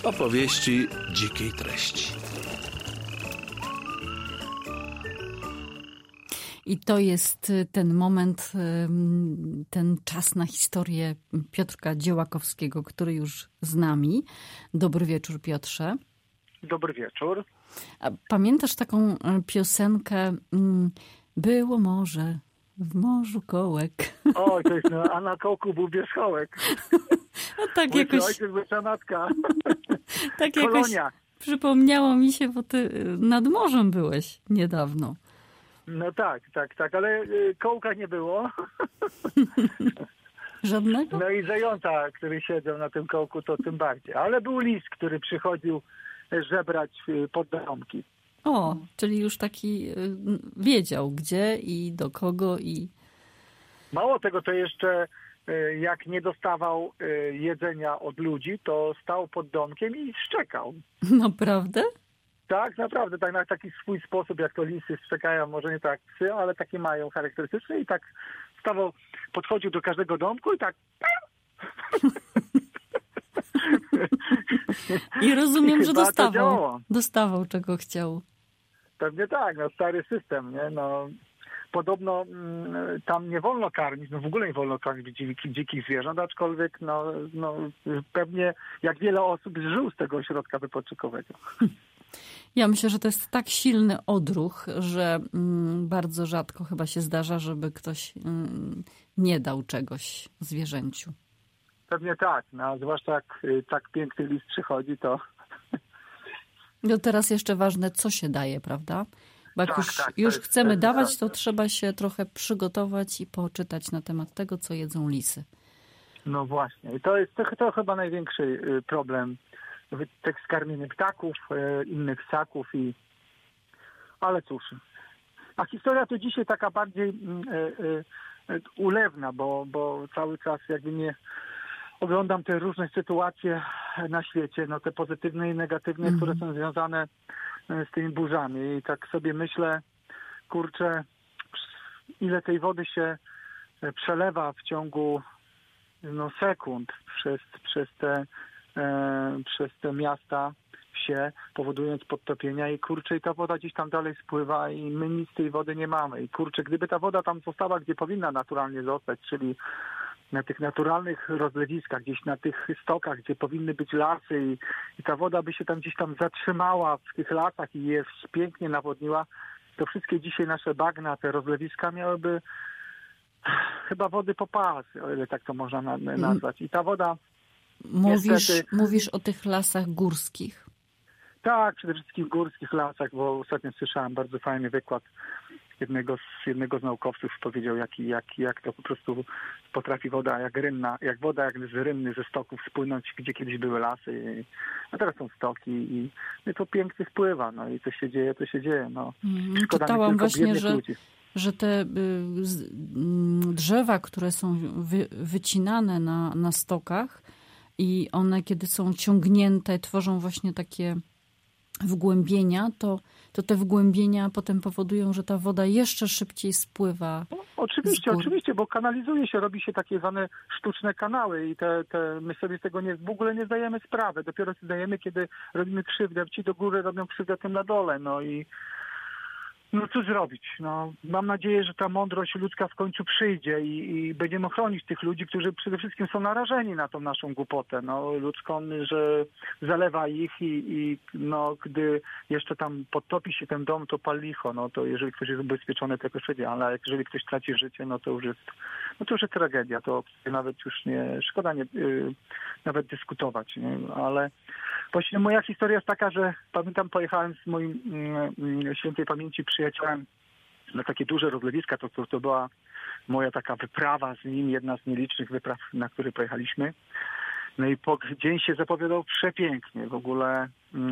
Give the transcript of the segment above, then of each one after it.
Opowieści dzikiej treści. I to jest ten moment, ten czas na historię Piotrka Dziełakowskiego, który już z nami. Dobry wieczór, Piotrze. Dobry wieczór. A pamiętasz taką piosenkę Było morze, w morzu kołek? Oj, to jest, a na kołku był wierzchołek. No tak jakoś... Ojciec, była matka. Tak jakoś przypomniało mi się, bo ty nad morzem byłeś niedawno. No tak, ale kołka nie było. Żadnego? No i zająca, który siedział na tym kołku, to tym bardziej. Ale był lis, który przychodził żebrać pod domki. O, czyli już taki wiedział gdzie i do kogo i... Mało tego, to jeszcze jak nie dostawał jedzenia od ludzi, to stał pod domkiem i szczekał. Naprawdę? Tak, naprawdę, tak na taki swój sposób, jak to lisy szczekają, może nie tak psy, ale takie mają charakterystyczne i tak stawał, podchodził do każdego domku i tak... I rozumiem, że dostawał. Dostawał, czego chciał. Pewnie tak, no stary system, nie? No, podobno tam nie wolno karmić, no w ogóle nie wolno karmić dzikich zwierząt, aczkolwiek no pewnie jak wiele osób żył z tego ośrodka wypoczynkowego. Ja myślę, że to jest tak silny odruch, że bardzo rzadko chyba się zdarza, żeby ktoś nie dał czegoś zwierzęciu. Pewnie tak, no, zwłaszcza jak tak piękny list przychodzi, to... No teraz jeszcze ważne, co się daje, prawda? Bo jak już chcemy dawać, to trzeba się trochę przygotować i poczytać na temat tego, co jedzą lisy. No właśnie. I to jest to chyba największy problem. Tak skarmienie ptaków, innych ssaków i... Ale cóż. A historia to dzisiaj taka bardziej ulewna, bo cały czas jakby nie... Oglądam te różne sytuacje na świecie, no te pozytywne i negatywne, które są związane z tymi burzami. I tak sobie myślę, kurczę, ile tej wody się przelewa w ciągu sekund przez te miasta, wsie, powodując podtopienia i kurczę, i ta woda gdzieś tam dalej spływa i my nic z tej wody nie mamy. I kurczę, gdyby ta woda tam została, gdzie powinna naturalnie zostać, czyli na tych naturalnych rozlewiskach, gdzieś na tych stokach, gdzie powinny być lasy i ta woda by się tam gdzieś tam zatrzymała w tych lasach i je pięknie nawodniła, to wszystkie dzisiaj nasze bagna, te rozlewiska miałyby chyba wody po pas, o ile tak to można nazwać. I ta woda Mówisz o tych lasach górskich. Tak, przede wszystkim w górskich lasach, bo ostatnio słyszałem bardzo fajny wykład jednego z naukowców, powiedział, jak to po prostu potrafi woda, jak woda z rynny ze stoków spłynąć, gdzie kiedyś były lasy, a teraz są stoki i to pięknie wpływa, no i to się dzieje. No. Czytałam właśnie, że te drzewa, które są wycinane na stokach i one, kiedy są ciągnięte, tworzą właśnie takie wgłębienia, to te wgłębienia potem powodują, że ta woda jeszcze szybciej spływa. No, oczywiście, bo kanalizuje się, robi się takie zwane sztuczne kanały i my sobie z tego w ogóle nie zdajemy sprawy. Dopiero sobie zdajemy, kiedy robimy krzywdę. Ci do góry robią krzywdę tym na dole. No i no cóż zrobić? No, mam nadzieję, że ta mądrość ludzka w końcu przyjdzie i będziemy chronić tych ludzi, którzy przede wszystkim są narażeni na tą naszą głupotę ludzką, że zalewa ich i gdy jeszcze tam podtopi się ten dom, to pal licho. No to jeżeli ktoś jest ubezpieczony, to jakoś będzie, ale jeżeli ktoś traci życie, no to już jest tragedia. To nawet już nie szkoda nawet dyskutować, nie? Ale właśnie moja historia jest taka, że pamiętam, pojechałem z moim świętej pamięci przyjacielem na takie duże rozlewiska. To była moja taka wyprawa z nim, jedna z nielicznych wypraw, na które pojechaliśmy. No i dzień się zapowiadał przepięknie. W ogóle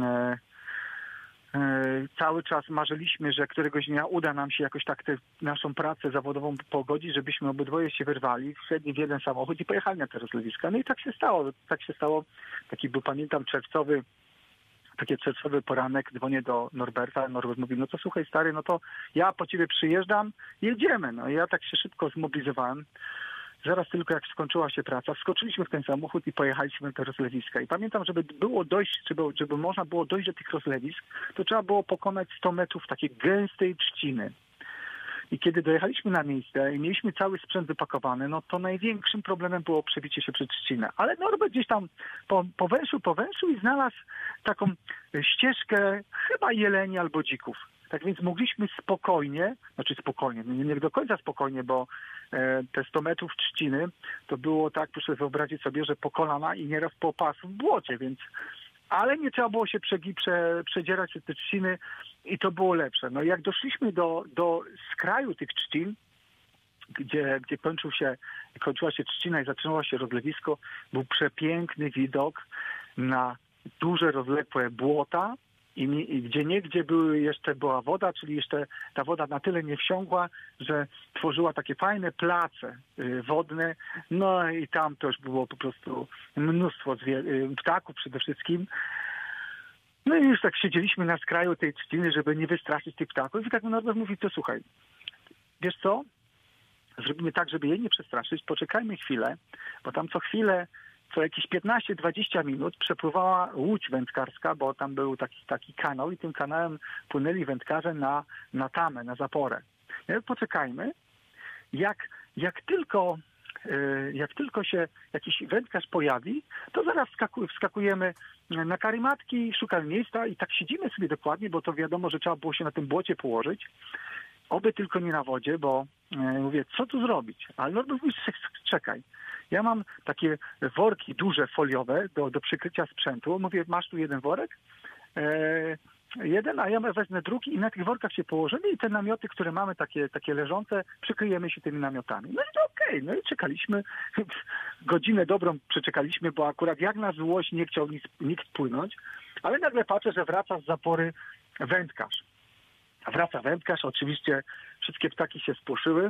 cały czas marzyliśmy, że któregoś dnia uda nam się jakoś tak tę naszą pracę zawodową pogodzić, żebyśmy obydwoje się wyrwali, wsiedli w jeden samochód i pojechali na te rozlewiska. No i tak się stało. Taki był, pamiętam, czerwcowy poranek, dzwonię do Norberta. Norbert mówi, no to słuchaj stary, no to ja po ciebie przyjeżdżam, jedziemy. No i ja tak się szybko zmobilizowałem. zaraz tylko jak skończyła się praca, wskoczyliśmy w ten samochód i pojechaliśmy na te rozlewiska. I pamiętam, żeby było dojść, żeby można było dojść do tych rozlewisk, to trzeba było pokonać 100 metrów takiej gęstej trzciny. I kiedy dojechaliśmy na miejsce i mieliśmy cały sprzęt wypakowany, no to największym problemem było przebicie się przez trzcinę. Ale Norbert gdzieś tam powęszył i znalazł taką ścieżkę chyba jeleni albo dzików. Tak więc mogliśmy spokojnie, nie do końca spokojnie, bo te 100 metrów trzciny to było tak, proszę wyobrazić sobie, że po kolana i nieraz po pas w błocie, więc ale nie trzeba było się przedzierać przez te trzciny i to było lepsze. No jak doszliśmy do skraju tych trzcin, gdzie kończyła się trzcina i zaczynało się rozlewisko, był przepiękny widok na duże, rozległe błota i gdzieniegdzie była woda, czyli jeszcze ta woda na tyle nie wsiągła, że tworzyła takie fajne place wodne. No i tam też było po prostu mnóstwo ptaków przede wszystkim. No i już tak siedzieliśmy na skraju tej trzciny, żeby nie wystraszyć tych ptaków. I tak Norbert mówi, to słuchaj, wiesz co? Zrobimy tak, żeby jej nie przestraszyć. Poczekajmy chwilę, bo tam co jakieś 15-20 minut przepływała łódź wędkarska, bo tam był taki kanał i tym kanałem płynęli wędkarze na tamę, na zaporę. Poczekajmy. Jak tylko się jakiś wędkarz pojawi, to zaraz wskakujemy na karimatki, szukamy miejsca i tak siedzimy sobie dokładnie, bo to wiadomo, że trzeba było się na tym błocie położyć. Oby tylko nie na wodzie, bo mówię, co tu zrobić? Ale Norbert mówi, czekaj. Ja mam takie worki duże, foliowe do przykrycia sprzętu. Mówię, masz tu jeden worek? Jeden, a ja wezmę drugi i na tych workach się położymy i te namioty, które mamy takie leżące, przykryjemy się tymi namiotami. No i to okej. No i czekaliśmy. Godzinę dobrą przeczekaliśmy, bo akurat jak na złość nie chciał nikt płynąć, ale nagle patrzę, że wraca z zapory wędkarz. Wraca wędkarz, oczywiście wszystkie ptaki się spłoszyły,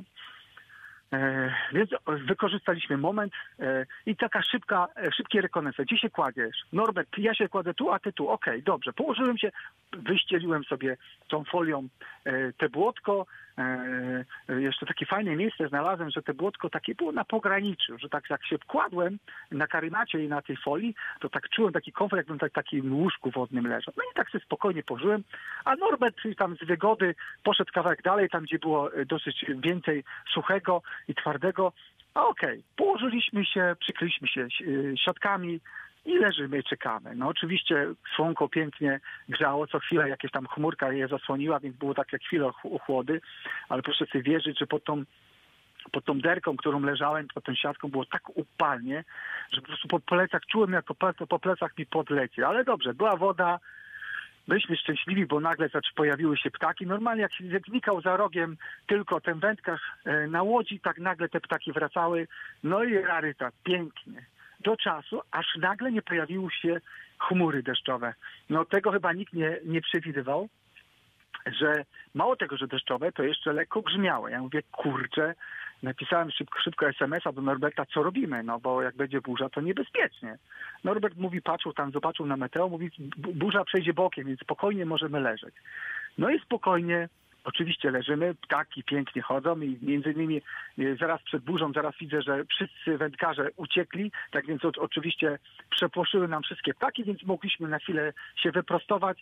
więc wykorzystaliśmy moment i taka szybkie rekonesance. Gdzie się kładziesz? Norbert, ja się kładę tu, a ty tu. Okej, dobrze. Położyłem się, wyścieliłem sobie tą folią te błotko. Jeszcze takie fajne miejsce znalazłem, że te błotko takie było na pograniczu, że tak jak się kładłem na karimacie i na tej folii, to tak czułem taki komfort, jakbym tak w takim łóżku wodnym leżał. No i tak sobie spokojnie położyłem, a Norbert tam z wygody poszedł kawałek dalej, tam gdzie było dosyć więcej suchego i twardego. Okej, położyliśmy się, przykryliśmy się siatkami i leżymy i czekamy. No oczywiście słonko pięknie grzało, co chwilę jakieś tam chmurka je zasłoniła, więc było tak jak chwilę chłody, ale proszę sobie wierzyć, że pod tą derką, którą leżałem, pod tą siatką było tak upalnie, że po prostu po plecach czułem, jak po plecach mi podleci. Ale dobrze, była woda, byliśmy szczęśliwi, bo nagle pojawiły się ptaki. Normalnie jak się znikał za rogiem tylko ten wędkarz na łodzi, tak nagle te ptaki wracały. No i rarytas, pięknie. Do czasu, aż nagle nie pojawiły się chmury deszczowe. No tego chyba nikt nie przewidywał, że mało tego, że deszczowe, to jeszcze lekko grzmiałe. Ja mówię, kurczę, napisałem szybko SMS-a do Norberta, co robimy, no bo jak będzie burza, to niebezpiecznie. Norbert mówi, zobaczył na meteo, mówi, burza przejdzie bokiem, więc spokojnie możemy leżeć. No i spokojnie, oczywiście leżymy, ptaki pięknie chodzą i między innymi zaraz przed burzą, zaraz widzę, że wszyscy wędkarze uciekli, tak więc oczywiście przepłoszyły nam wszystkie ptaki, więc mogliśmy na chwilę się wyprostować,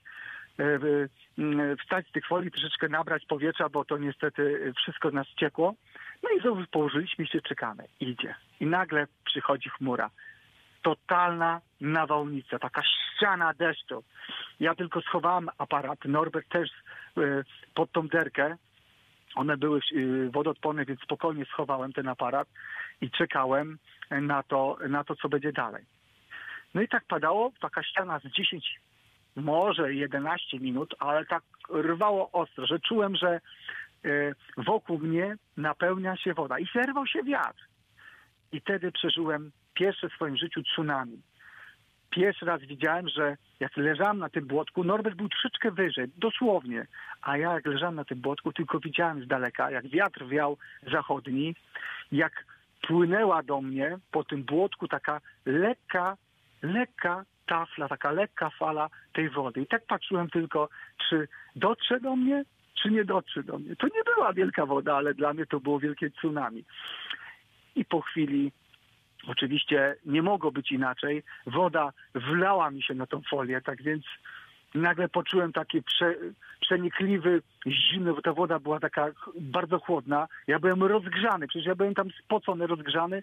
wstać z tych folii, troszeczkę nabrać powietrza, bo to niestety wszystko nas ciekło. No i znowu położyliśmy się, czekamy. Idzie. I nagle przychodzi chmura. Totalna nawałnica, taka ściana deszczu. Ja tylko schowałem aparat, Norbert też pod tą derkę. One były wodoodporne, więc spokojnie schowałem ten aparat i czekałem na to, co będzie dalej. No i tak padało, taka ściana z 10, może 11 minut, ale tak rwało ostro, że czułem, że wokół mnie napełnia się woda i zerwał się wiatr. I wtedy przeżyłem pierwsze w swoim życiu tsunami. Pierwszy raz widziałem, że jak leżałem na tym błotku, Norbert był troszeczkę wyżej, dosłownie, a ja jak leżałem na tym błotku, tylko widziałem z daleka, jak wiatr wiał zachodni, jak płynęła do mnie po tym błotku taka lekka tafla, taka lekka fala tej wody. I tak patrzyłem tylko, czy dotrze do mnie, czy nie dotrze do mnie. To nie była wielka woda, ale dla mnie to było wielkie tsunami. i po chwili oczywiście nie mogło być inaczej. Woda wlała mi się na tą folię, tak więc nagle poczułem taki przenikliwy zimno, bo ta woda była taka bardzo chłodna. Ja byłem rozgrzany, przecież ja byłem tam spocony, rozgrzany.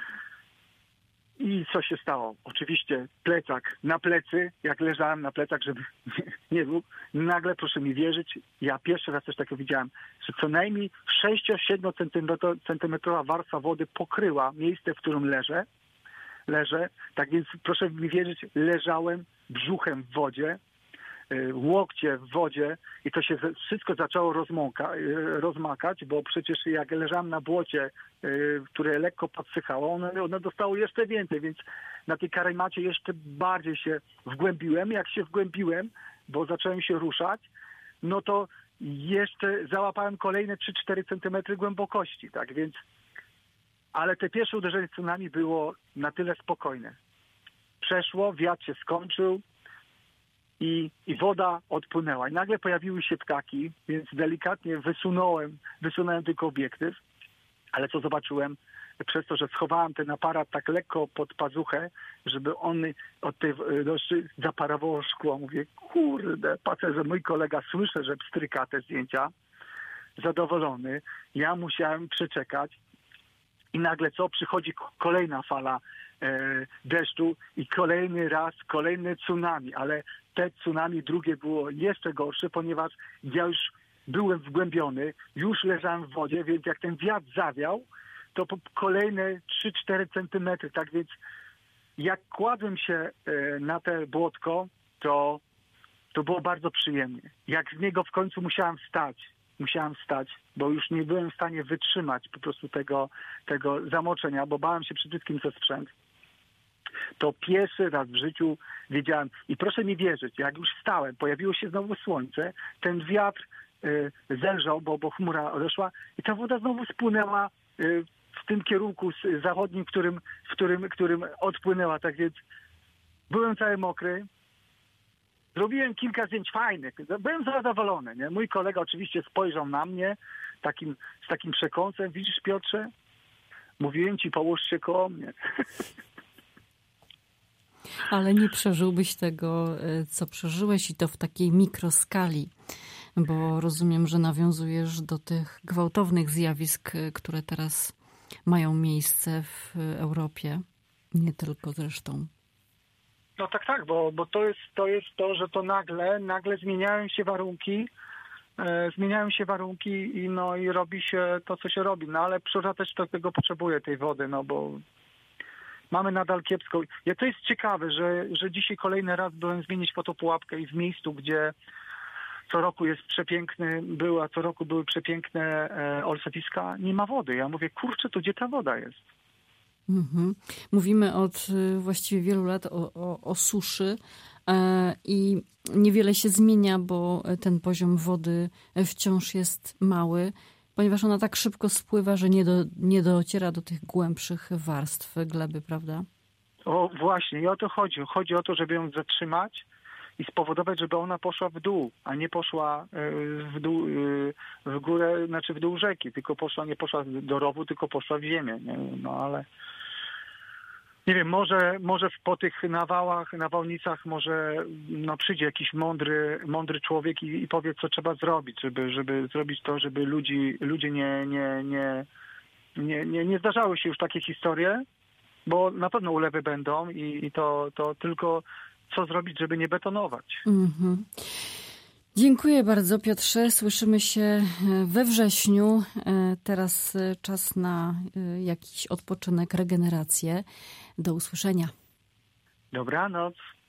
I co się stało? Oczywiście plecak na plecy, jak leżałem na plecach, żeby nie był. Nagle, proszę mi wierzyć, ja pierwszy raz coś takiego widziałem, że co najmniej 6-7 centymetrowa warstwa wody pokryła miejsce, w którym leżę. Tak więc proszę mi wierzyć, leżałem brzuchem w wodzie, łokcie w wodzie i to się wszystko zaczęło rozmakać, bo przecież jak leżałem na błocie, które lekko podsychało, one dostało jeszcze więcej, więc na tej karemacie jeszcze bardziej się wgłębiłem. Jak się wgłębiłem, bo zacząłem się ruszać, no to jeszcze załapałem kolejne 3-4 centymetry głębokości, tak więc, ale te pierwsze uderzenie tsunami było na tyle spokojne. Przeszło, wiatr się skończył, i woda odpłynęła. I nagle pojawiły się ptaki, więc delikatnie wysunąłem tylko obiektyw, ale co zobaczyłem? Przez to, że schowałem ten aparat tak lekko pod pazuchę, żeby on od tej zaparowało szkło. Mówię, kurde, patrzę, że mój kolega słyszę, że pstryka te zdjęcia, zadowolony. Ja musiałem przeczekać i nagle przychodzi kolejna fala deszczu i kolejne tsunami, ale te tsunami drugie było jeszcze gorsze, ponieważ ja już byłem wgłębiony, już leżałem w wodzie, więc jak ten wiatr zawiał, to kolejne 3-4 centymetry. Tak więc jak kładłem się na te błotko, to było bardzo przyjemnie. Jak z niego w końcu musiałem wstać, bo już nie byłem w stanie wytrzymać po prostu tego zamoczenia, bo bałem się przede wszystkim za sprzęt. To pierwszy raz w życiu wiedziałem i proszę mi wierzyć, jak już wstałem, pojawiło się znowu słońce, ten wiatr zelżał, bo chmura odeszła i ta woda znowu spłynęła w tym kierunku zachodnim, którym odpłynęła. Tak więc byłem cały mokry. Zrobiłem kilka zdjęć fajnych. Byłem zadowolony. Nie? Mój kolega oczywiście spojrzał na mnie z takim przekąsem. Widzisz, Piotrze? Mówiłem ci, połóż się koło mnie. Ale nie przeżyłbyś tego, co przeżyłeś i to w takiej mikroskali, bo rozumiem, że nawiązujesz do tych gwałtownych zjawisk, które teraz mają miejsce w Europie, nie tylko zresztą. No tak, bo to jest to, że to nagle zmieniają się warunki i robi się to, co się robi. No ale przyroda też tego potrzebuje, tej wody, no bo mamy nadal kiepsko. To jest ciekawe, że dzisiaj kolejny raz byłem zmienić fotopułapkę i w miejscu, gdzie co roku jest co roku były przepiękne olsetiska, nie ma wody. Ja mówię, kurczę, to gdzie ta woda jest? Mhm. Mówimy od właściwie wielu lat o suszy i niewiele się zmienia, bo ten poziom wody wciąż jest mały, ponieważ ona tak szybko spływa, że nie dociera do tych głębszych warstw gleby, prawda? O właśnie, i o to chodzi. Chodzi o to, żeby ją zatrzymać i spowodować, żeby ona poszła w dół, a nie poszła w dół, w górę, znaczy w dół rzeki, nie poszła do rowu, tylko poszła w ziemię. Nie? No ale nie wiem, może po tych nawałnicach może przyjdzie jakiś mądry człowiek i powie, co trzeba zrobić, żeby zrobić to, żeby ludzie nie zdarzały się już takie historie, bo na pewno ulewy będą i to tylko co zrobić, żeby nie betonować. Mm-hmm. Dziękuję bardzo, Piotrze. Słyszymy się we wrześniu. Teraz czas na jakiś odpoczynek, regenerację. Do usłyszenia. Dobranoc.